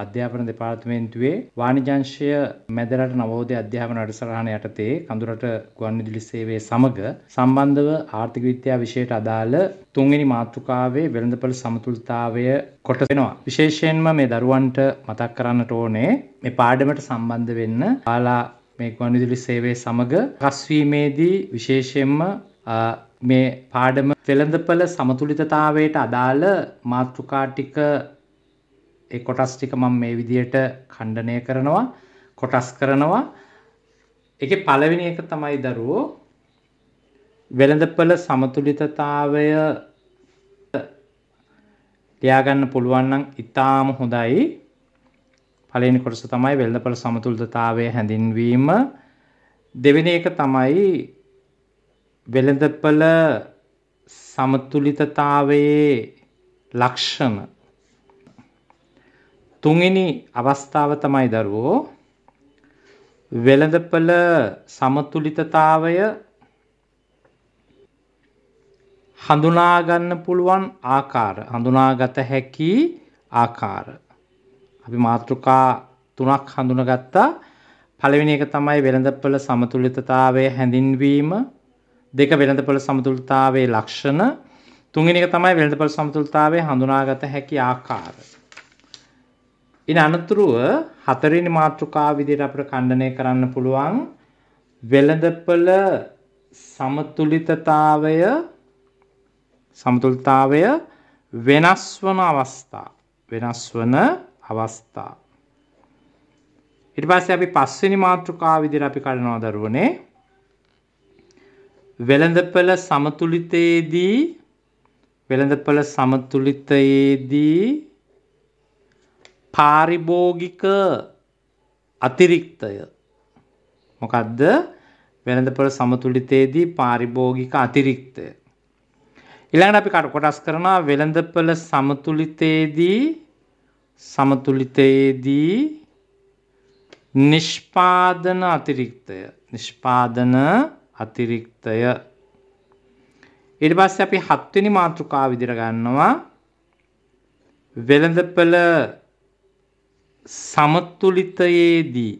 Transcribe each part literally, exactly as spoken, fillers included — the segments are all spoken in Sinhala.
අධ්‍යාපන දෙපාර්තමේන්තුවේ වාණිජාංශය මැදරට නවෝදය අධ්‍යාපන වැඩසටහන යටතේ කඳුරට ගුවන්විදුලි සේවයේ සමග සම්බන්ධව ආර්ථික විද්‍යාව විෂයට අදාළ තුන්වෙනි මාතෘකාවේ වෙළඳපොළ සමතුලිතතාවය කොට වෙනවා. විශේෂයෙන්ම මේ දරුවන්ට මතක් කරන්නට ඕනේ මේ පාඩමට සම්බන්ධ වෙන්න ඔයාලා මේ ගුවන්විදුලි සේවයේ සමග රැස්වීමේදී විශේෂයෙන්ම මේ පාඩම වෙළඳපොළ සමතුලිතතාවයට අදාළ මාතෘකා ටික ඒ කොටස් ටික මම මේ විදිහට ඛණ්ඩනය කරනවා කොටස් කරනවා. ඒකේ පළවෙනි එක තමයි දරුවෝ වෙළඳපොළ සමතුලිතතාවය ලියා ගන්න පුළුවන් නම් ඉතාම හොඳයි. පළවෙනි කොටස තමයි වෙළඳපොළ සමතුලිතතාවය හැඳින්වීම. දෙවෙනි එක තමයි වෙළඳපොළ සමතුලිතතාවයේ ලක්ෂණ. තුන්වෙනි අවස්ථාව තමයි දරුවෝ වෙළඳපොළ සමතුලිතතාවය හඳුනා ගන්න පුළුවන් ආකාර හඳුනාගත හැකි ආකාර. අපි මාතෘකා තුනක් හඳුනාගත්තා. පළවෙනි එක තමයි වෙළඳපොළ සමතුලිතතාවය හැඳින්වීම. දෙක වෙළඳපොළ සමතුලිතතාවයේ ලක්ෂණ. තුන්වෙනි එක තමයි වෙළඳපොළ සමතුලිතතාවය හඳුනාගත හැකි ආකාර. ඉන් අනතුරුව හතරවෙනි මාතෘකාව විදිහට අපිට ඛණ්ඩනය කරන්න පුළුවන් වෙළඳපොළ සමතුලිතතාවය සමතුලිතතාවය වෙනස් වන අවස්ථා වෙනස් වන අවස්ථා. ඊට පස්සේ අපි පස්වෙනි මාතෘකාව විදිහට අපි කරනවා දරුවනේ වෙළඳපොළ සමතුලිතයේදී වෙළඳපොළ සමතුලිතයේදී පාරිභෝගික අතිරික්තය. මොකද්ද? වෙළඳපොළ සමතුලිතයේදී පාරිභෝගික අතිරික්තය. ඊළඟට අපි කොටස් කරනවා වෙළඳපොළ සමතුලිතයේදී සමතුලිතයේදී නිෂ්පාදන අතිරික්තය. නිෂ්පාදන අතිරික්තය. ඊට පස්සේ අපි හත්වෙනි මාතෘකාව විදිහට ගන්නවා වෙළඳපොළ සමතුලිතයේදී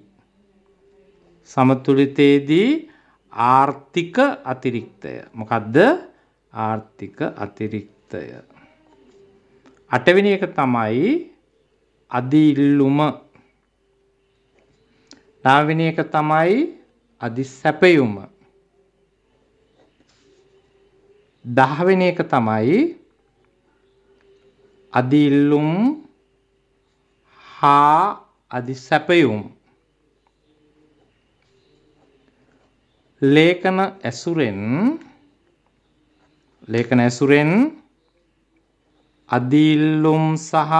සමතුලිතයේදී ආර්ථික අතිරික්තය. මොකද්ද? ආර්ථික අතිරික්තය. අටවෙනි එක තමයි අදිඉල්ලුම. නවවෙනි එක තමයි අදිසැපයුම. දහවෙනි එක තමයි අදිඉල්ලුම් හා අදිසැපයුම්. ලේඛන ඇසුරෙන් ලේඛන ඇසුරෙන් අදිඉල්ලුම් සහ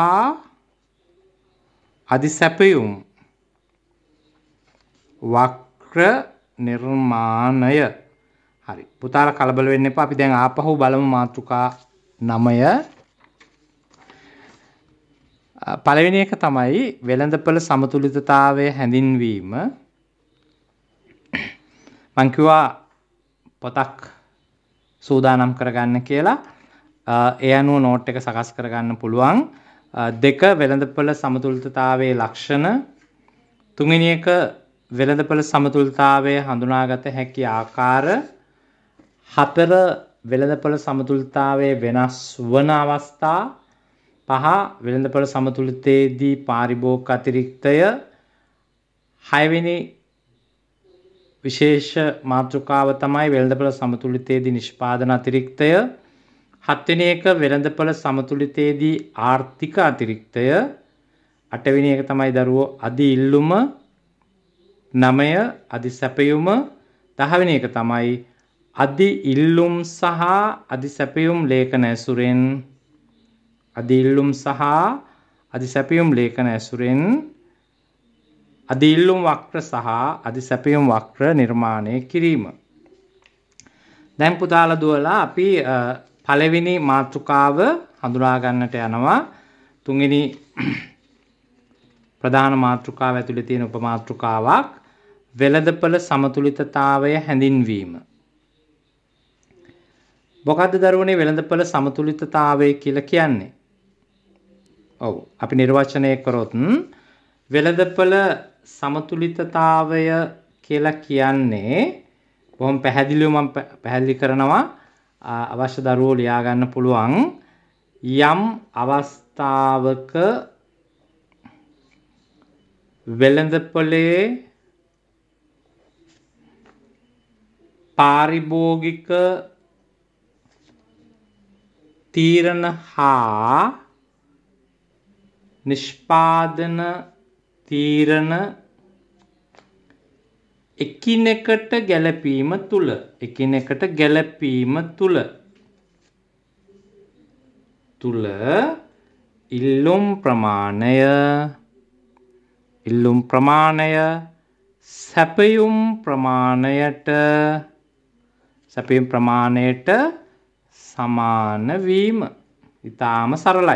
අදිසැපයුම් වක්‍ර නිර්මාණය. හරි. පුතාලා කලබල වෙන්න එපා. අපි දැන් ආපහු බලමු මාතෘකා නවය. පළවෙනි එක තමයි වෙළඳපොළ සමතුලිතතාවය හැඳින්වීම. මං කිව්වා පොතක් සූදානම් කරගන්න කියලා. ඒ අනුව නෝට් එක සකස් කරගන්න පුළුවන්. දෙක වෙළඳපොළ සමතුලිතතාවයේ ලක්ෂණ. තුන්වෙනි එක වෙළඳපොළ සමතුලිතතාවය හඳුනාගත හැකි ආකාර. හතර වෙළඳපොළ සමතුලිතතාවයේ වෙනස් වන අවස්ථා. පහ වෙළඳපොළ සමතුලිතයේදී පාරිභෝගික අතිරික්තය. හයවෙනි විශේෂ මාතෘකාව තමයි වෙළඳපොළ සමතුලිතයේදී නිෂ්පාදන අතිරික්තය. හත්වෙනි එක වෙළඳපොළ සමතුලිතයේදී ආර්ථික අතිරික්තය. අටවෙනි එක තමයි දරුවෝ අදිඉල්ලුම. නවය අදිසැපයුම. දහවෙනි එක තමයි අදිඉල්ලුම් සහ අදිසැපයුම් ලේඛන ඇසුරෙන් අදිඉල්ලුම් සහ අදිසැපයුම් ලේඛන ඇසුරෙන් අදිඉල්ලුම් වක්‍ර සහ අදිසැපයුම් වක්‍ර නිර්මාණය කිරීම. දැන් පුතාලා දුවලා අපි පළවෙනි මාතෘකාව හඳුනා ගන්නට යනවා. තුන්වෙනි ප්‍රධාන මාතෘකාව ඇතුලේ තියෙන උපමාතෘකාවක් වෙළඳපොළ සමතුලිතතාවය හැඳින්වීම. මොකද්ද දරුවනේ වෙළඳපොළ සමතුලිතතාවය කියලා කියන්නේ? ඔව්. අපි නිර්වචනය කරොත් වෙළඳපොළ සමතුලිතතාවය කියලා කියන්නේ බොහොම පැහැදිලිව මම පැහැදිලි කරනවා අවශ්‍ය දරුවෝ ලියා ගන්න පුළුවන් යම් අවස්ථාවක වෙළඳපොලේ පාරිභෝගික තීරණ හා නිෂ්පාදන තීරණ එකිනෙකට ගැළපීම තුල එකිනෙකට ගැළපීම තුල තුල ඉල්ලුම් ප්‍රමාණය ඉල්ලුම් ප්‍රමාණය සැපයුම් ප්‍රමාණයට සැපයුම් ප්‍රමාණයට සමාන වීම ඊටාම සරලයි.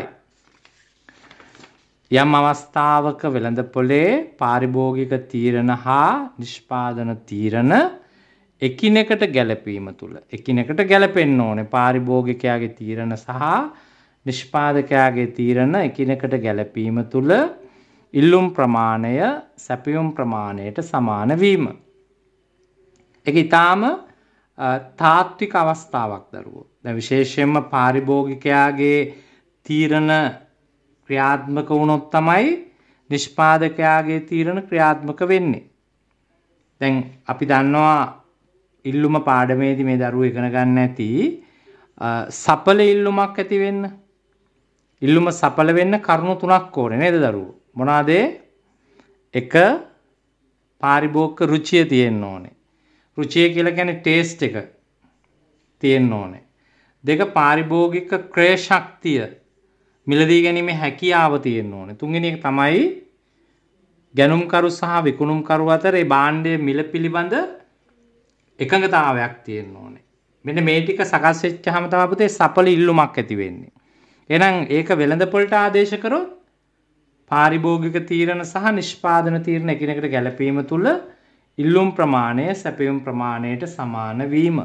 යම් අවස්ථාවක වෙළඳපොලේ පාරිභෝගික තීරණ හා නිෂ්පාදන තීරණ එකිනෙකට ගැළපීම තුල එකිනෙකට ගැළපෙන්න ඕනේ. පාරිභෝගිකයාගේ තීරණ සහ නිෂ්පාදකයාගේ තීරණ එකිනෙකට ගැළපීම තුල ඉල්ලුම් ප්‍රමාණය සැපයුම් ප්‍රමාණයට සමාන වීම. ඒක ඊටාම තාත්වික අවස්ථාවක් දරුවෝ. දැන් විශේෂයෙන්ම පාරිභෝගිකයාගේ තීරණ ක්‍රියාත්මක වුණොත් තමයි නිෂ්පාදකයාගේ තීරණ ක්‍රියාත්මක වෙන්නේ. දැන් අපි දන්නවා ඉල්ලුම පාඩමේදී මේ දරුවෝ ඉගෙන ගන්න ඇති සඵල ඉල්ලුමක් ඇති වෙන්න. ඉල්ලුම සඵල වෙන්න කරුණු තුනක් ඕනේ නේද දරුවෝ? මොනවාද? එක පාරිභෝගික රුචිය තියෙන්න ඕනේ. රුචිය කියලා කියන්නේ ටේස්ට් එක තියෙන්න ඕනේ. දෙක පාරිභෝගික ක්‍රය ශක්තිය මිලදී ගැනීමේ හැකියාව තියෙන්න ඕනේ. තුන්වෙනි එක තමයි ගැනුම්කරු සහ විකුණුම්කරු අතර ඒ භාණ්ඩයේ මිල පිළිබඳ එකඟතාවයක් තියෙන්න ඕනේ. මෙන්න මේ ටික සකස් වෙච්චාම තමයි පුතේ සඵල ඉල්ලුමක් ඇති වෙන්නේ. එහෙනම් ඒක වෙළඳපොළට ආදේශ කරොත් පාරිභෝගික තීරණ සහ නිෂ්පාදන තීරණ එකිනෙකට ගැළපීම තුල ඉල්ලුම් ප්‍රමාණය සැපයුම් ප්‍රමාණයට සමාන වීම.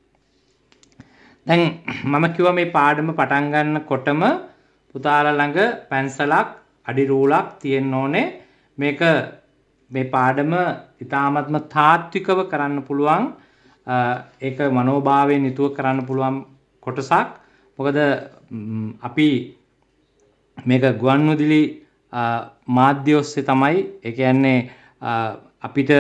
දැන් මම කිව්වා මේ පාඩම පටන් ගන්නකොටම පුතාලා ළඟ පැන්සලක් අඩි රූලක් තියෙන්න ඕනේ. මේක මේ පාඩම ඉතාමත්ම තාත්විකව කරන්න පුළුවන්. ඒක මනෝභාවයෙන් යුතුව කරන්න පුළුවන් කොටසක්. මොකද අපි මේක ගුවන්විදුලි මාධ්‍ය ඔස්සේ තමයි ඒ කියන්නේ අපිට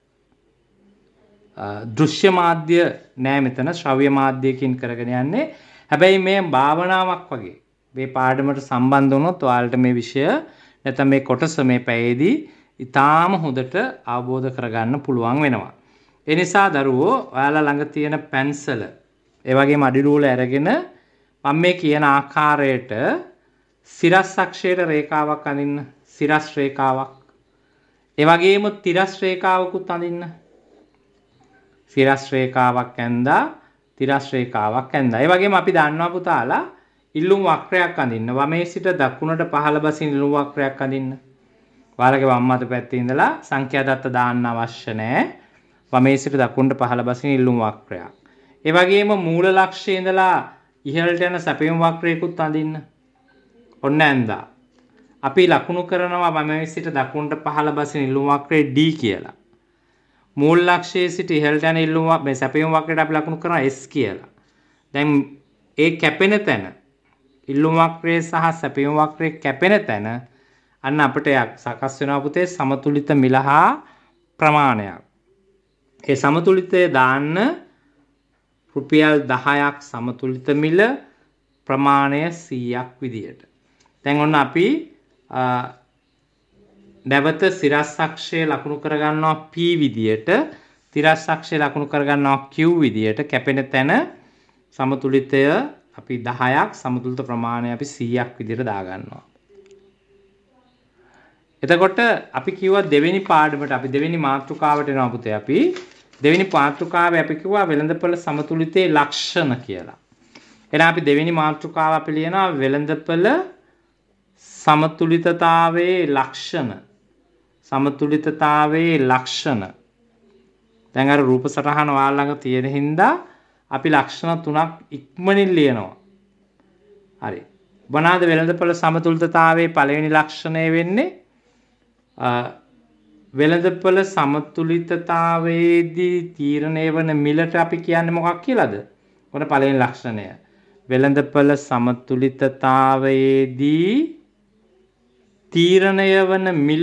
දෘශ්‍ය මාධ්‍ය නෑ මෙතන ශ්‍රව්‍ය මාධ්‍යකින් කරගෙන යන්නේ. හැබැයි මේ භාවනාවක් වගේ මේ පාඩමට සම්බන්ධ වුණොත් ඔයාලට මේ විෂය නැත්නම් මේ කොටස මේ පැයේදී ඊටාම හොඳට අවබෝධ කරගන්න පුළුවන් වෙනවා. ඒ නිසා දරුවෝ ඔයාලා ළඟ තියෙන පැන්සල ඒ වගේම අඩි රූල අරගෙන මම මේ කියන ආකාරයට සිරස් අක්ෂයට රේඛාවක් අඳින්න. සිරස් රේඛාවක්. ඒ වගේම තිරස් රේඛාවකුත් අඳින්න. සිරස් රේඛාවක් ඇඳලා තිරස් රේඛාවක් ඇඳලා. ඒ වගේම අපි දන්නවා පුතාලා ඉල්ලුම් වක්‍රයක් අඳින්න. වමේ සිට දකුණට පහළ බසින ඉල්ලුම් වක්‍රයක් අඳින්න. ඔයාලගේ වම් අත පැත්තේ ඉඳලා සංඛ්‍යා දත්ත දාන්න අවශ්‍ය නැහැ. වමේ සිට දකුණට පහළ බසින ඉල්ලුම් වක්‍රයක්. ඒ වගේම මූල ලක්ෂයේ ඉඳලා ඉහළට යන සැපයුම් වක්‍රයකුත් අඳින්න. ඔන්න ඇඳා. අපි ලකුණු කරනවා වමේ සිට දකුණට පහළ බසින ඉල්ලුම් වක්‍රය D කියලා. මූල ලක්ෂයේ සිට ඉහළට යන ඉල්ලුම් මේ සැපයුම් වක්‍රයට අපි ලකුණු කරනවා S කියලා. දැන් ඒ කැපෙන තැන ඉල්ලුම් වක්‍රයේ සහ සැපයුම් වක්‍රයේ කැපෙන තැන අන්න අපිට සකස් වෙනවා පුතේ සමතුලිත මිල හා ප්‍රමාණයක්. ඒ සමතුලිතය දාන්න රුපියල් දහයක් සමතුලිත මිල ප්‍රමාණය සීයක් විදියට. දැන් ඔන්න අපි නැවත සිරස් අක්ෂය ලකුණු කරගන්නවා P විදියට, තිරස් අක්ෂය ලකුණු කරගන්නවා Q විදියට. කැපෙන තැන සමතුලිතය අපි දහයක් සමතුලිත ප්‍රමාණය අපි සීයක් විදියට දාගන්නවා. එතකොට අපි කිව්වා දෙවෙනි පාඩමට අපි දෙවෙනි මාතෘකාවට එනවා පුතේ. අපි දෙවෙනි මාතෘකාවේ අපි කිව්වා වෙළඳපොළ සමතුලිතයේ ලක්ෂණ කියලා. එහෙනම් අපි දෙවෙනි මාතෘකාව අපි ලියනවා වෙළඳපොළ සමතුලිතතාවයේ ලක්ෂණ. සමතුලිතතාවයේ ලක්ෂණ. දැන් අර රූප සටහන ඔයාලා ළඟ තියෙන හින්දා අපි ලක්ෂණ තුනක් ඉක්මනින් ලියනවා. හරි. මොනවාද වෙළඳපොළ සමතුලිතතාවයේ පළවෙනි ලක්ෂණය වෙන්නේ? වෙළඳපොළ සමතුලිතතාවයේදී තීරණය වන මිලට අපි කියන්නේ මොකක් කියලාද? ඔන්න පළවෙනි ලක්ෂණය. වෙළඳපොළ සමතුලිතතාවයේදී තීරණය වන මිල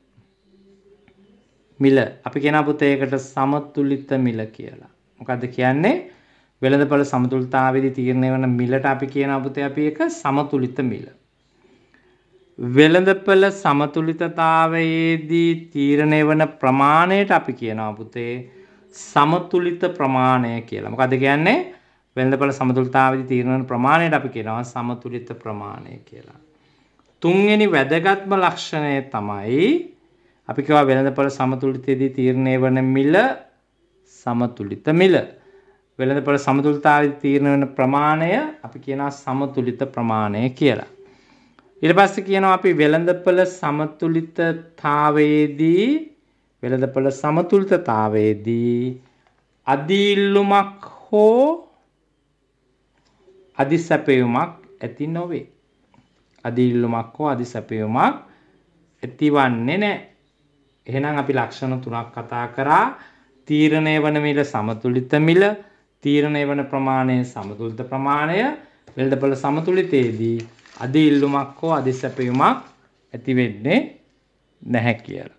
මිල අපි කියනවා පුතේ ඒකට සමතුලිත මිල කියලා. මොකද්ද කියන්නේ? වෙළඳපොළ සමතුලිතතාවයේදී තීරණය වන මිලට අපි කියනවා පුතේ අපි ඒක සමතුලිත මිල. වෙළඳපොළ සමතුලිතතාවයේදී තීරණය වන ප්‍රමාණයට අපි කියනවා පුතේ සමතුලිත ප්‍රමාණය කියලා. මොකද්ද කියන්නේ? වෙළඳපොළ සමතුලිතතාවයේදී තීරණය වන ප්‍රමාණයට අපි කියනවා සමතුලිත ප්‍රමාණය කියලා. තුන්වෙනි වැදගත්ම ලක්ෂණය තමයි අපි කියවා වෙළඳපොළ සමතුලිතයේදී තීරණය වන මිල සමතුලිත මිල. වෙළඳපොළ සමතුලිතතාවයේදී තීරණය වන ප්‍රමාණය අපි කියනවා සමතුලිත ප්‍රමාණය කියලා. ඊට පස්සේ කියනවා අපි වෙළඳපොළ සමතුලිතතාවයේදී වෙළඳපොළ සමතුලිතතාවයේදී අදිල්ලුමක් හෝ අදිසැපයුමක් ඇති නොවේ. අදිල්ලුමක් හෝ අදිසැපයුමක් ඇතිවන්නේ නැහැ. එහෙනම් අපි ලක්ෂණ තුනක් කතා කරා. තීරණය වන මිල සමතුලිත මිල, තීරණය වන ප්‍රමාණය සමතුලිත ප්‍රමාණය, වෙළඳපොළ සමතුලිතයේදී අදිල්ලුමක් හෝ අදිසැපයුමක් ඇති වෙන්නේ නැහැ කියලා.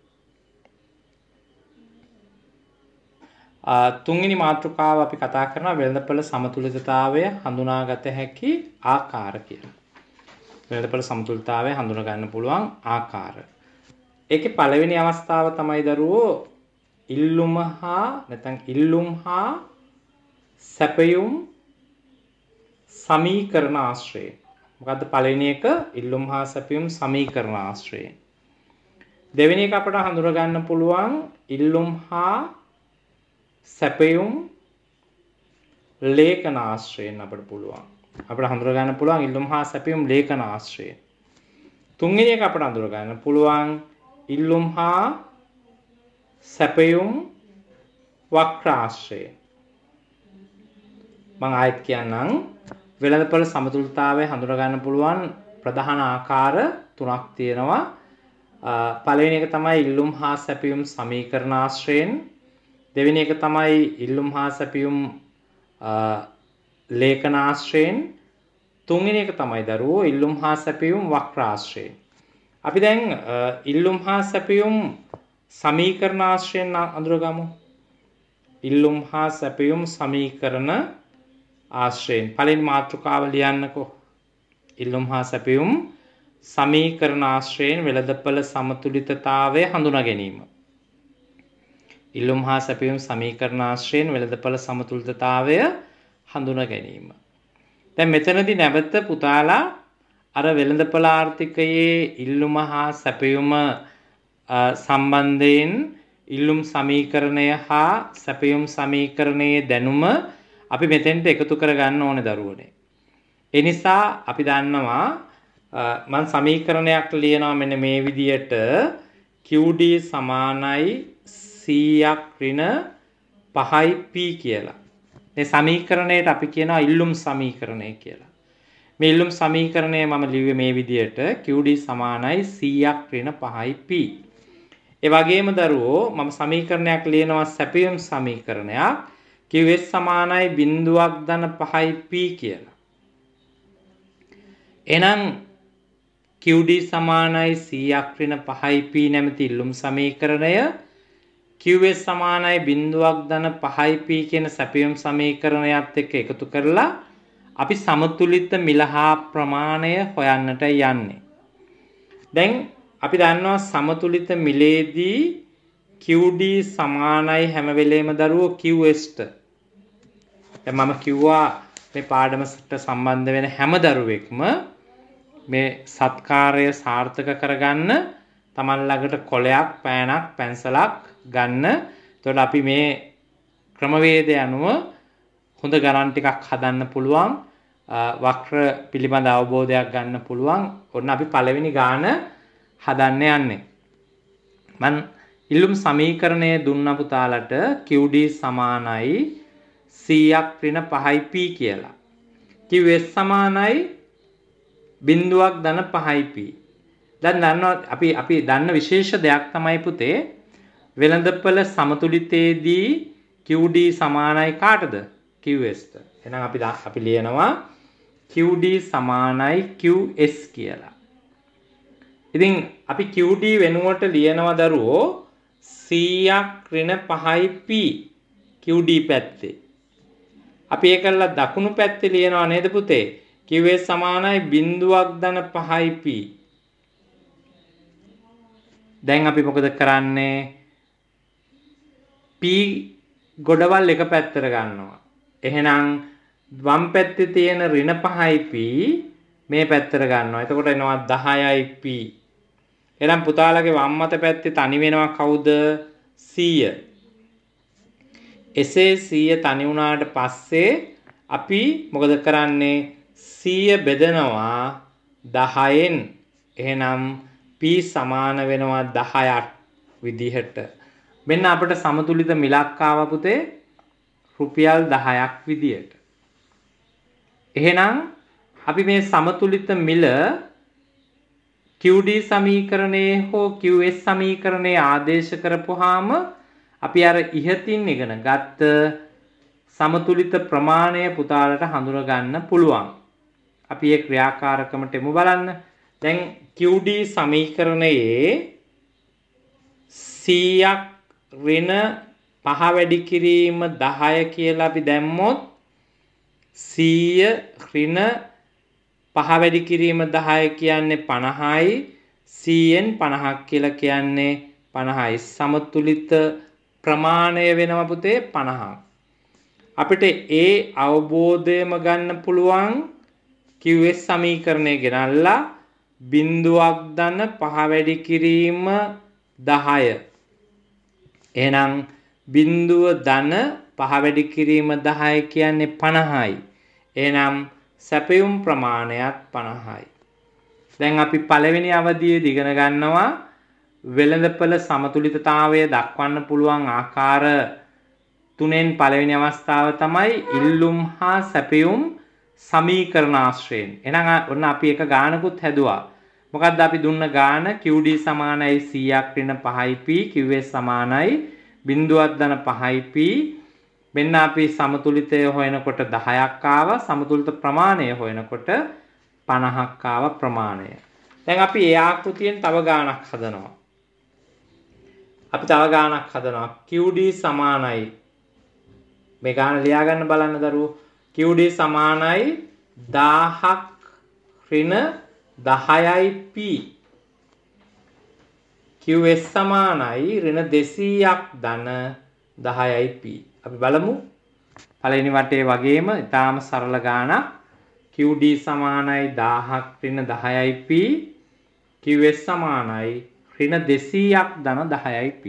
තුන්වෙනි මාතෘකාව අපි කතා කරනවා වෙළඳපොළ සමතුලිතතාවය හඳුනාගත හැකි ආකාර කියලා. වෙළඳපොළ සමතුලිතතාවය හඳුනා ගන්න පුළුවන් ආකාර. ඒකේ පළවෙනි අවස්ථාව තමයි දරුවෝ ඉල්ලුම හා නැත්නම් ඉල්ලුම් හා සැපයුම් සමීකරණ ආශ්‍රය. මොකද්ද පළවෙනි එක? ඉල්ලුම් හා සැපයුම් සමීකරණ ආශ්‍රය. දෙවෙනි එක අපට හඳුනා ගන්න පුළුවන් ඉල්ලුම් හා සැපයුම් ලේඛන ආශ්‍රයෙන් අපට පුළුවන්. අපට හඳුනා ගන්න පුළුවන් ඉල්ලුම් හා සැපයුම් ලේඛන ආශ්‍රය. තුන්වෙනි එක අපට හඳුනා ගන්න පුළුවන් ඉල්ලුම් හා සැපයුම් වක්‍ර ආශ්‍රය. මම ආයෙත් කියන්නම් වෙළඳපොළ සමතුලිතතාවය හඳුනා ගන්න පුළුවන් ප්‍රධාන ආකාර තුනක් තියෙනවා. පළවෙනි එක තමයි ඉල්ලුම් හා සැපයුම් සමීකරණ ආශ්‍රයෙන්. දෙවෙනි එක තමයි ඉල්ලුම් හා සැපයුම් ලේඛන ආශ්‍රයෙන්. තුන්වෙනි එක තමයි දරුවෝ ඉල්ලුම් හා සැපයුම් වක්‍ර ආශ්‍රයෙන්. අපි දැන් ඉල්ලුම් හා සැපයුම් සමීකරණ ආශ්‍රයෙන් අඳුරගමු. ඉල්ලුම් හා සැපයුම් සමීකරණ ආශ්‍රයෙන් පළවෙනි මාතෘකාව ලියන්නකෝ. ඉල්ලුම් හා සැපයුම් සමීකරණ ආශ්‍රයෙන් වෙළඳපොළ සමතුලිතතාවය හඳුනා ගැනීම. ඉල්ලුම් හා සැපයුම් සමීකරණ ආශ්‍රයෙන් වෙළඳපොළ සමතුලිතතාවය හඳුනා ගැනීම. දැන් මෙතනදී නැවත පුතාලා අර වෙළඳපොළ ආර්ථිකයේ ඉල්ලුම හා සැපයුම සම්බන්ධයෙන් ඉල්ලුම් සමීකරණය හා සැපයුම් සමීකරණයේ දැනුම අපි මෙතෙන්ට එකතු කරගන්න ඕනේ දරුවනේ. ඒ නිසා අපි දන්නවා මම සමීකරණයක් ලියනවා මෙන්න මේ විදියට Q D සමානයි සීයක් ඍණ පහයි P කියලා. මේ සමීකරණයට අපි කියනවා ඉල්ලුම් සමීකරණය කියලා. මේ ඉල්ලුම් සමීකරණය මම ලිව්වේ මේ විදියට Q D සමානයි සීයක් ඍණ පහයි P. ඒ වගේම දරුවෝ මම සමීකරණයක් ලියනවා සැපයුම් සමීකරණයක් Q S සමානයි බිංදුවක් ධන පහයි P කියලා. එහෙනම් Q D සමානයි සීයක් ඍණ පහයි P නැමැති ඉල්ලුම් සමීකරණය Q S සමානයි බිංදුවක් ධන පහයි P කියන සැපයුම් සමීකරණයත් එක්ක එකතු කරලා අපි සමතුලිත මිල හා ප්‍රමාණය හොයන්නට යන්නේ. දැන් අපි දන්නවා සමතුලිත මිලේදී Q D සමානයි හැම වෙලේම දරුවෝ Q S ට. දැන් මම කිව්වා මේ පාඩමට සම්බන්ධ වෙන හැම දරුවෙක්ම මේ සත්කාරය සාර්ථක කරගන්න තමන් ළඟට කොලයක්, පෑනක්, පැන්සලක් ගන්න. එතකොට අපි මේ ක්‍රමවේදය අනුව හොඳ ගණන් ටිකක් හදන්න පුළුවන්. වක්‍ර පිළිබඳ අවබෝධයක් ගන්න පුළුවන්. ඔන්න අපි පළවෙනි ගාන හදන්න යන්නේ. මම ඉල්ලුම් සමීකරණය දුන්න පුතාලට Q D සමානයි සීයක් ඍණ පහයි P කියලා. Q S සමානයි බිංදුවක් ධන පහයි p. දැන් දන්නවා අපි අපි දන්න විශේෂ දෙයක් තමයි පුතේ වෙළඳපොළ සමතුලිතයේදී Q D සමානයි කාටද? Q S ට. එහෙනම් අපි අපි ලියනවා Q D සමානයි Q S කියලා. ඉතින් අපි Q D වෙනුවට ලියනවා දරුවෝ සීයක් ඍණ පහයි p Q D පැත්තේ. අපි ඒකල්ලා දකුණු පැත්තේ ලියනවා නේද පුතේ? Q S සමානයි බිංදුවක් ධන පහයි p. දැන් අපි මොකද කරන්නේ? p ගොඩවල් එක පැත්තට ගන්නවා. එහෙනම් වම් පැත්තේ තියෙන ඍණ පහයි p මේ පැත්තට ගන්නවා. එතකොට එනවා දහයයි p. එහෙනම් පුතාලගේ වම් අත පැත්තේ තනි වෙනවා කවුද? සීය. එසේ සීය තනි වුණාට පස්සේ අපි මොකද කරන්නේ? සීය බෙදනවා දහයෙන්. එහෙනම් p සමාන වෙනවා දහයක් විදිහට. මෙන්න අපිට සමතුලිත මිලක් ආවා පුතේ රුපියල් දහයක් විදියට. එහෙනම් අපි මේ සමතුලිත මිල Q D සමීකරණයේ හෝ Q S සමීකරණයේ ආදේශ කරපුවාම අපි අර ඉහතින් ඉගෙන ගත්ත සමතුලිත ප්‍රමාණය පුතාලට හඳුනා ගන්න පුළුවන්. අපි ඒ ක්‍රියාකාරකමට එමු බලන්න. දැන් Q D සමීකරණයේ සීයක් ඍණ පහ වැඩි කිරීම දහය කියලා අපි දැම්මොත් සීය ඍණ පහ වැඩි කිරීම දහය කියන්නේ පනහයි සීයෙන් පනහක් කියලා කියන්නේ පනහයි සමතුලිත ප්‍රමාණය වෙනවා පුතේ පනහක්. අපිට ඒ අවබෝධයම ගන්න පුළුවන් Q S සමීකරණය ගෙනල්ලා බිංදුවක් ධන පහ වැඩි කිරීම දහය. එහෙනම් බිංදුව ධන පහ වැඩි කිරීම දහය කියන්නේ පනහයි. එහෙනම් සැපයුම් ප්‍රමාණයත් පනහයි. දැන් අපි පළවෙනි අවධියේදී ඉගෙන ගන්නවා වෙළඳපොළ සමතුලිතතාවය දක්වන්න පුළුවන් ආකාර තුනෙන් පළවෙනි අවස්ථාව තමයි ඉල්ලුම් හා සැපයුම් සමීකරණාශ්‍රයෙන්. එහෙනම් ඔන්න අපි එක ගානකුත් හැදුවා. මොකද්ද අපි දුන්න ගාන? Q D සමානයි සීයක් ඍණ පහයි p Q S සමානයි බිංදුවක් ධන පහයි p. මෙන්න අපි සමතුලිතය හොයනකොට දහයක් ආවා. සමතුලිත ප්‍රමාණය හොයනකොට පනහක් ආවා ප්‍රමාණය. දැන් අපි ඒ ආකෘතියෙන් තව ගානක් හදනවා. අපි තව ගානක් හදනවා. Q D සමානයි මේ ගාන ලියා ගන්න බලන්න දරුවෝ. Q D සමානයි දහයක් ඍණ දහයයි p. Q S සමානයි ඍණ දෙසීයක් ධන දහයයි p. අපි බලමු පළවෙනි වටේ වගේම ඊටාම සරල ගානක් Q D සමානයි දහයක් ඍණ දහයයි p Q S සමානයි ඍණ දෙසීයක් ධන දහයයි p.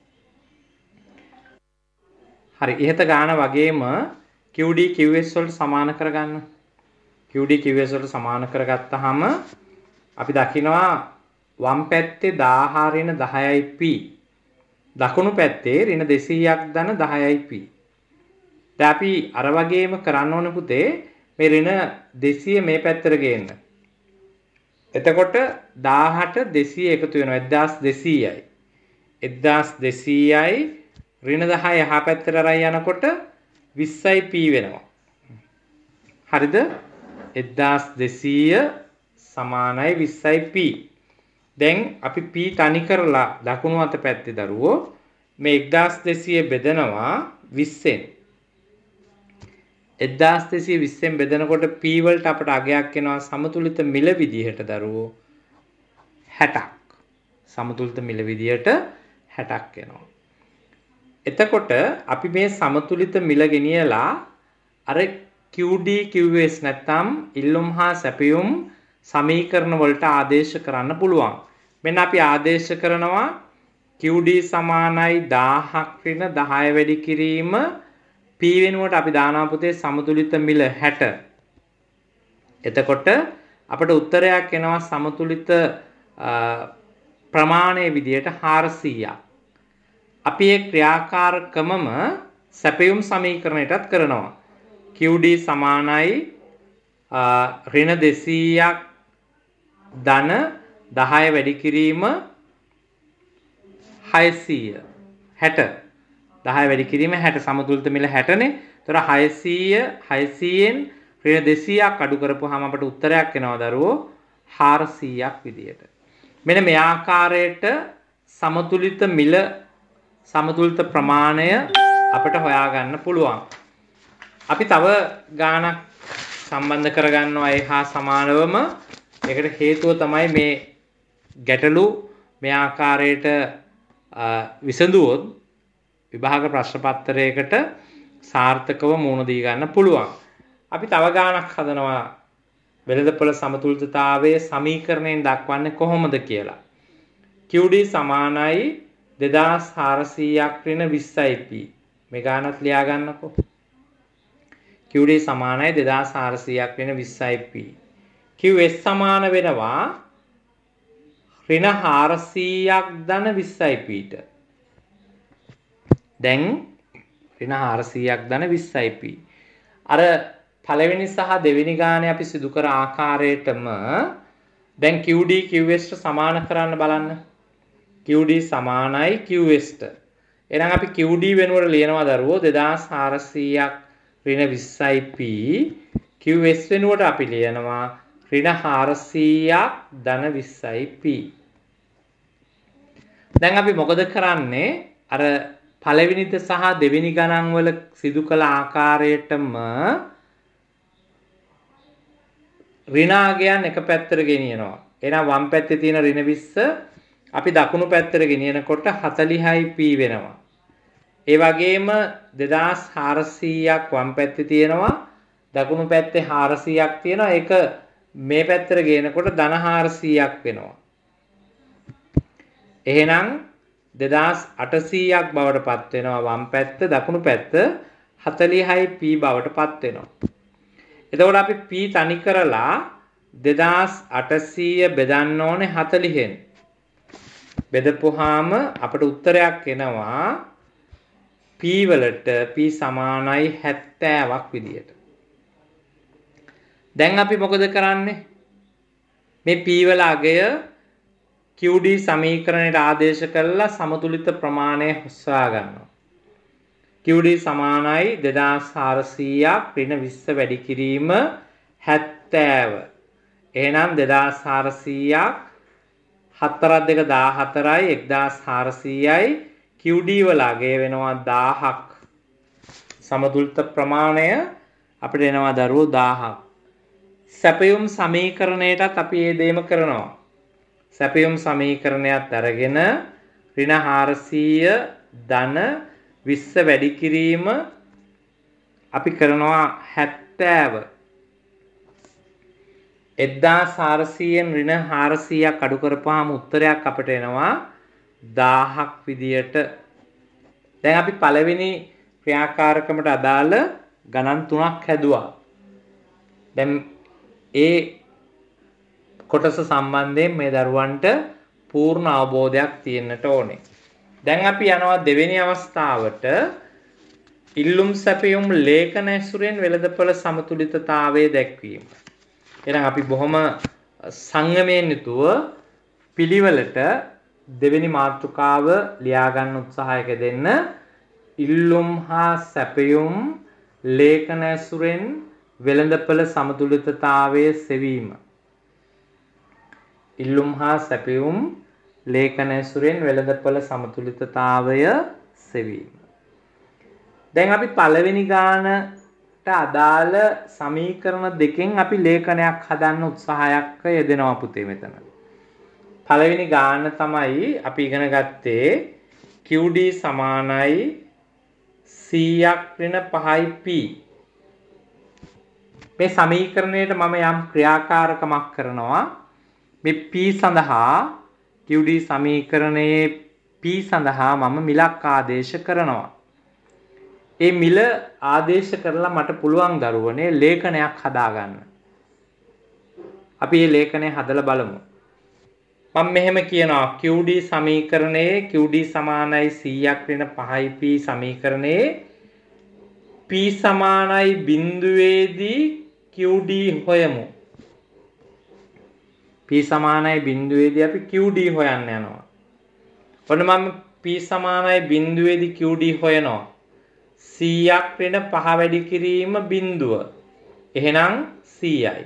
හරි ඉහත ගාන වගේම Q D Q S වලට සමාන කරගන්න. Q D Q S වලට සමාන කරගත්තාම අපි දකිනවා වම් පැත්තේ දහය ඍණ දහයයි p දකුණු පැත්තේ ඍණ දෙසීයක් ධන දහයයි p. දැන් අපි අර වගේම කරන්න ඕන පුතේ මේ ඍණ දෙසීය මේ පැත්තට ගේන්න. එතකොට දහයට දෙසීය එකතු වෙනවා එක්දාස් දෙසීයයි. එක්දාස් දෙසීයයි ඍණ දහය එහා පැත්තට අරන් යනකොට විස්සයි p වෙනවා. හරිද? එක්දාස් දෙසීය සමානයි විස්සයි p. දැන් අපි p තනි කරලා දකුණු අත පැත්තේ දරුවෝ මේ එක්දාස් දෙසීය බෙදනවා විස්සෙන්. එක්දාස් දෙසීය විස්සෙන් බෙදනකොට p වලට අපට අගයක් එනවා සමතුලිත මිල විදිහට දරුවෝ හැටක්. සමතුලිත මිල විදිහට හැටක් එනවා. එතකොට අපි මේ සමතුලිත මිල ගෙනියලා අර Q D Q S නැත්නම් ඉල්ලුම් හා සැපයුම් සමීකරණ වලට ආදේශ කරන්න පුළුවන්. මෙන්න අපි ආදේශ කරනවා Q D සමානයි දහයක් ඍණ දහය වැඩි කිරීම p වෙනුවට අපි දානවා පුතේ සමතුලිත මිල හැට. එතකොට අපට උත්තරයක් එනවා සමතුලිත ප්‍රමාණයේ විදිහට හාරසීයක්. අපි ඒ ක්‍රියාකාරකමම සැපයුම් සමීකරණයටත් කරනවා. Q D සමානයි ඍණ දෙසීයක් ධන දහය වැඩි කිරීම හයසීය හැට දහය වැඩි කිරීම හැට සමතුලිත මිල හැට නේ. ඒතර හයසීය හයසීයෙන් ඍණ දෙසීයක් අඩු කරපුවාම අපට උත්තරයක් එනවා දරුවෝ හාරසීයක් විදියට. මෙන්න මේ ආකාරයට සමතුලිත මිල සමතුලිත ප්‍රමාණය අපිට හොයාගන්න පුළුවන්. අපි තව ගානක් සම්බන්ධ කරගන්නවා ඒ හා සමානවම. ඒකට හේතුව තමයි මේ ගැටලු මේ ආකාරයට විසඳුවොත් විභාග ප්‍රශ්න පත්‍රයකට සාර්ථකව මුහුණ දී ගන්න පුළුවන්. අපි තව ගානක් හදනවා වෙළඳපොළ සමතුලිතතාවයේ සමීකරණයෙන් දක්වන්නේ කොහොමද කියලා. Q D සමානයි දෙදාස් හාරසීයක් ඍණ විස්සයි P. මේ ගානත් ලියා ගන්නකෝ. Q D සමානයි දෙදාස් හාරසීයක් ඍණ විස්සයි P. Q S සමාන වෙනවා ඍණ හාරසීයක් ධන විස්සයි P ට. දැන් ඍණ හාරසීයක් ධන විස්සයි P. අර පළවෙනි සහ දෙවෙනි ගානේ අපි සිදු කර ආකාරයටම දැන් Q D Q S ට සමාන කරන්න බලන්න. Q D සමානයි Q S ට. එහෙනම් අපි Q D වෙනුවට ලියනවා දරුවෝ දෙදාස් හාරසීයක් ඍණ විස්සයි P. Q S වෙනුවට අපි ලියනවා ඍණ හාරසීයක් ධන විස්සයි P. දැන් අපි මොකද කරන්නේ? අර පළවෙනිද සහ දෙවෙනි ගණන් වල සිදු කළ ආකාරයටම ඍණාගයන් එක පැත්තට ගෙනියනවා. එහෙනම් වම් පැත්තේ තියෙන ඍණ විස්ස අපි දකුණු පැත්තට ගෙනියනකොට හතළිහයි P වෙනවා. ඒ වගේම දෙදාස් හාරසීයක් වම් පැත්තේ තියෙනවා. දකුණු පැත්තේ හාරසීයක් තියෙනවා. ඒක මේ පැත්තට ගේනකොට ධන හාරසීයක් වෙනවා. එහෙනම් දෙදාස් අටසීයක් බවට පත් වෙනවා වම් පැත්ත, දකුණු පැත්ත හතළිහයි P බවට පත් වෙනවා. එතකොට අපි P තනි කරලා දෙදාස් අටසීය බෙදන්න ඕනේ හතළිහෙන්. බෙදපුවාම අපට උත්තරයක් එනවා P වලට P සමානයි හැත්තෑවක් විදියට. දැන් අපි මොකද කරන්නේ? මේ P වල අගය Q D සමීකරණයට ආදේශ කරලා සමතුලිත ප්‍රමාණය හොස්වා ගන්නවා. Q D සමානයි දෙදාස් හාරසීයක් ඍණ විස්ස වැඩි කිරීම හැත්තෑව. එහෙනම් දෙදාස් හාරසීයක් හතරක් දෙක දාහතරයි එක්දාස් හාරසීයයි Q D වල අගය වෙනවා දාහක්. සමතුලිත ප්‍රමාණය අපිට එනවා දරුවෝ දාහක්. සැපයුම් සමීකරණයටත් අපි මේ දෙයම කරනවා. සැපයුම් සමීකරණයත් අරගෙන ඍණ හාරසීය ධන විස්ස වැඩි කිරීම අපි කරනවා හැත්තෑව. එක්දාස් හාරසීයෙන් ඍණ හාරසීයක් අඩු කරපුවාම උත්තරයක් අපට එනවා දාහක් විදියට. දැන් අපි පළවෙනි ක්‍රියාකාරකමට අදාළ ගණන් තුනක් හැදුවා. දැන් ඒ කොටස සම්බන්ධයෙන් මේ දරුවන්ට පූර්ණ අවබෝධයක් තියෙන්නට ඕනේ. දැන් අපි යනවා දෙවෙනි අවස්ථාවට. ඉල්ලුම් සැපයුම් ලේඛන ඇසුරෙන් වෙළඳපොළ සමතුලිතතාවය දැක්වීම. එහෙනම් අපි බොහොම සංයමයෙන් යුතුව පිළිවෙලට දෙවෙනි මාතෘකාව ලියා ගන්න උත්සාහයක දෙන්න. ඉල්ලුම් හා සැපයුම් ලේඛන ඇසුරෙන් වෙළඳපොළ සමතුලිතතාවය සෙවීම. ඉල්ලුම් හා සැපයුම් ලේඛන ඇසුරෙන් වෙළඳපොළ සමතුලිතතාවය සෙවීම. දැන් අපි පළවෙනි ගානට අදාළ සමීකරණ දෙකෙන් අපි ලේඛනයක් හදන්න උත්සාහයක් යෙදෙනවා පුතේ මෙතන. පළවෙනි ගාන තමයි අපි ඉගෙන ගත්තේ Q D සමානයි සීයක් ඍණ පහයි P. මේ සමීකරණයට මම යම් ක්‍රියාකාරකමක් කරනවා. මේ P සඳහා Q D සමීකරණයේ P සඳහා මම මිලක් ආදේශ කරනවා. ඒ මිල ආදේශ කරලා මට පුළුවන් දරුවනේ ලේඛනයක් හදාගන්න. අපි මේ ලේඛනය හදලා බලමු. මම මෙහෙම කියනවා Q D සමීකරණයේ Q D සමානයි සීයක් ඍණ පහයි P සමීකරණයේ P සමානයි බිඳුවේදී Q D හොයමු. P p සමානයි බිඳුවේදී අපි qd හොයන්න යනවා. ඔන්න මම p සමානයි බිඳුවේදී qd හොයනවා. සීයක් ඍණ පහ වැඩි කිරීම බිඳුව. එහෙනම් සීයයි.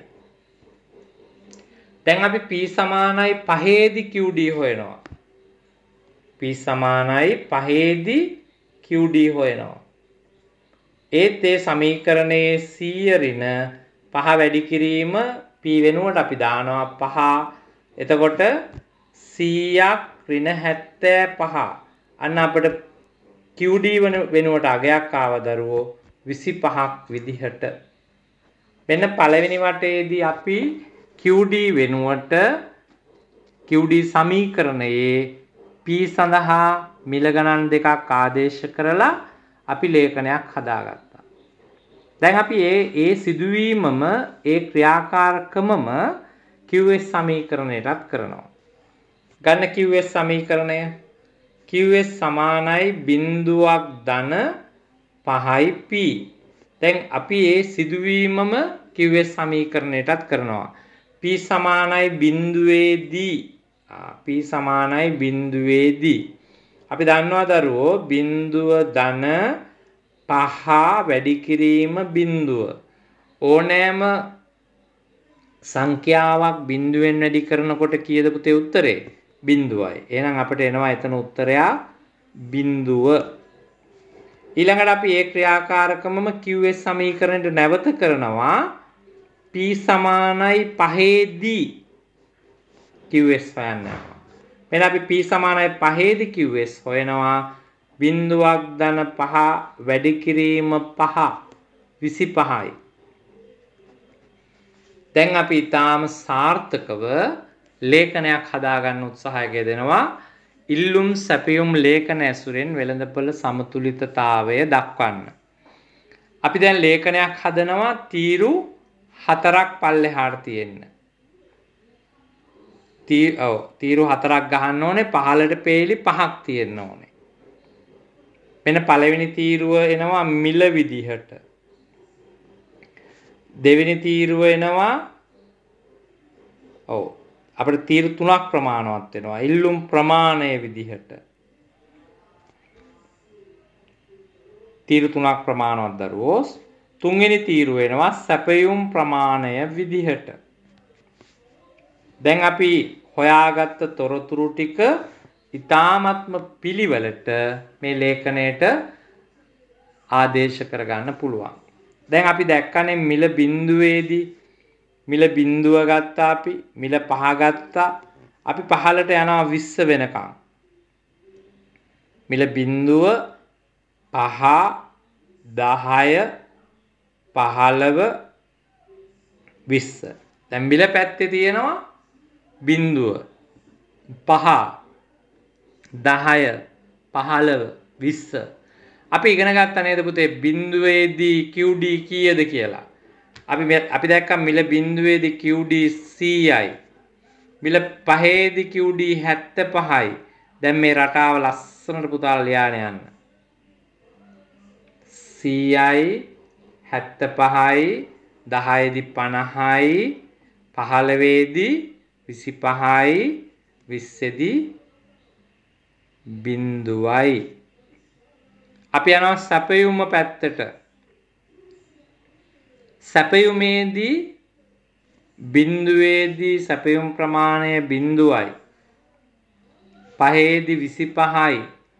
දැන් අපි p සමානයි පහේදී qd හොයනවා. p සමානයි පහේදී qd හොයනවා. ඒත් ඒ සමීකරණයේ සීය ඍණ පහ වැඩි කිරීම p වෙනුවට අපි දානවා පහ. එතකොට සීයක් ඍණ හැත්තෑපහ. අන්න අපිට qd වෙනුවට අගයක් ආව දරුවෝ විසිපහක් විදිහට. මෙන්න පළවෙනි වටේදී අපි qd වෙනුවට qd සමීකරණයේ p සඳහා මිල ගණන් දෙකක් ආදේශ කරලා අපි ලේඛනයක් හදාගත්තා. දැන් අපි ඒ ඒ සිදුවීමම ඒ ක්‍රියාකාරකමම qs සමීකරණයටත් කරනවා. ගන්න qs සමීකරණය. qs සමානයි බිඳුවක් ධන පහයි p. දැන් අපි ඒ සිදුවීමම qs සමීකරණයටත් කරනවා. p සමානයි බිඳුවේදී p සමානයි බිඳුවේදී අපි දන්නවා දරුවෝ බිඳුව ධන පහ වැඩි කිරීම බිඳුව. ඕනෑම සංඛ්‍යාවක් බිඳුවෙන් වැඩි කරනකොට කීයද පුතේ උත්තරේ? බිඳුවයි. එහෙනම් අපිට එනවා එතන උත්තරයක් බිඳුව. ඊළඟට අපි ඒ ක්‍රියාකාරකමම qs සමීකරණයට නැවත කරනවා. p සමානයි පහේදී qs හොයන්න යනවා. මෙන්න අපි p සමානයි පහේදී qs හොයනවා. බිඳුවක් ධන පහ වැඩි කිරීම පහ විසිපහයි. දැන් අපි ඊටාම සාර්ථකව ලේඛනයක් හදාගන්න උත්සාහය දෙනවා. ඉල්ලුම් සැපයුම් ලේඛන ඇසුරෙන් වෙළඳපොළ සමතුලිතතාවය දක්වන්න. අපි දැන් ලේඛනයක් හදනවා තීරු හතරක් පල්ලෙහාට තියෙන්න. තී ඔව් තීරු හතරක් ගහන්න ඕනේ පහළට පේලි පහක් තියෙන්න ඕනේ. මෙන්න පළවෙනි තීරුව එනවා මිල විදිහට. දෙවෙනි තීරුව එනවා ඔව් අපිට තීරු තුනක් ප්‍රමාණවත් වෙනවා. ඉල්ලුම් ප්‍රමාණය විදිහට. තීරු තුනක් ප්‍රමාණවත් දරුවෝ. තුන්වෙනි තීරුව එනවා සැපයුම් ප්‍රමාණය විදිහට. දැන් අපි හොයාගත්ත තොරතුරු ටික ඊ타ත්ම පිළිවෙලට මේ ලේඛනයට ආදේශ කරගන්න පුළුවන්. දැන් අපි දැක්කනේ මිල බිඳුවේදී මිල බිඳුව ගත්තා අපි මිල පහ ගත්තා අපි පහළට යනවා විස්ස වෙනකම්. මිල බිඳුව පහ දහය පහළව විස්ස. දැන් මිල පැත්තේ තියෙනවා බිඳුව පහ දහය පහළව විස්ස. අපි ඉගෙන ගත්තා නේද පුතේ බිඳුවේදී qd කීයද කියලා. අපි අපි දැක්කා මිල බිඳුවේදී qd සීයයි. මිල පහේදී qd හැත්තෑපහයි. දැන් මේ රටාව ලස්සනට පුතාලා ලියාගෙන යන්න. සීයයි හැත්තෑපහයි දහයේදී පනහයි පහළවේදී විසිපහයි විස්සේදී බිඳුවයි. අපි යනවා සැපයුම පැත්තට. සැපයුමේදී බිඳුවේදී සැපයුම් ප්‍රමාණය බිඳුවයි. පහේදී විසිපහයි.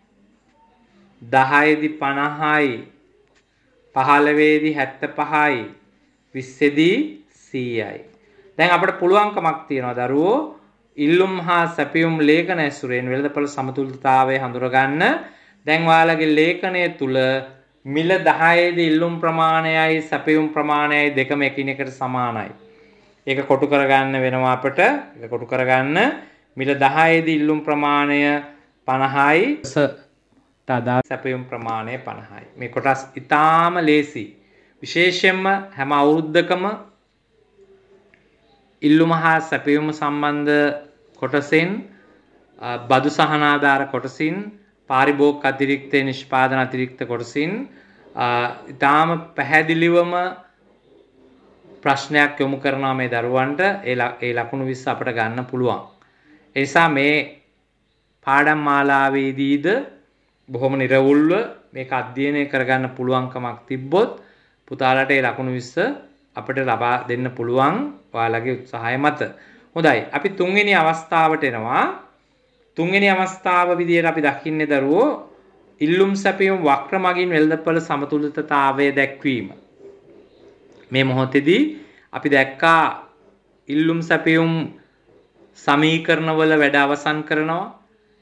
දහයේදී පනහයි. පහළවේදී හැත්තෑපහයි. විස්සේදී සීයයි. දැන් අපිට පුළුවන්කමක් තියෙනවා දරුවෝ ඉල්ලුම් හා සැපයුම් ලේඛන ඇසුරෙන් වෙළඳපොළ සමතුලිතතාවය හඳුනගන්න. දැන් ඔයාලගේ ලේඛනය තුල මිල දහයේදී ඉල්ලුම් ප්‍රමාණයයි සැපයුම් ප්‍රමාණයයි දෙකම එකිනෙකට සමානයි. ඒක කොටු කරගන්න වෙනවා අපිට. ඒක කොටු කරගන්න මිල දහයේදී ඉල්ලුම් ප්‍රමාණය පනහයි තදා සැපයුම් ප්‍රමාණය පනහයි. මේ කොටස් ඊටාම ලේසි. විශේෂයෙන්ම හැම අවුරුද්දකම ඉල්ලුම හා සැපයුම සම්බන්ධ කොටසෙන් බදු සහනාධාර කොටසින් පාරිභෝගික අතිරික්ත නිෂ්පාදන අතිරික්ත කොටසින් ඊටාම පැහැදිලිවම ප්‍රශ්නයක් යොමු කරනවා මේ දරුවන්ට ඒ ඒ ලකුණු විස්ස අපිට ගන්න පුළුවන්. ඒ නිසා මේ පාඩම් මාලාවේදීද බොහොම නිර්වුල්ව මේක අධ්‍යයනය කරගන්න පුළුවන්කමක් තිබ්බොත් පුතාලට ඒ ලකුණු විස්ස අපිට ලබා දෙන්න පුළුවන් ඔයාලගේ උත්සාහය මත. හොඳයි. අපි තුන්වෙනි අවස්ථාවට එනවා. තුන්වෙනි අවස්ථාව විදියට අපි දකින්නේ දරුවෝ ඉල්ලුම් සැපයුම් වක්‍ර මගින් වෙළඳපොළ සමතුලිතතාවය දැක්වීම. මේ මොහොතේදී අපි දැක්කා ඉල්ලුම් සැපයුම් සමීකරණවල වැඩ අවසන් කරනවා.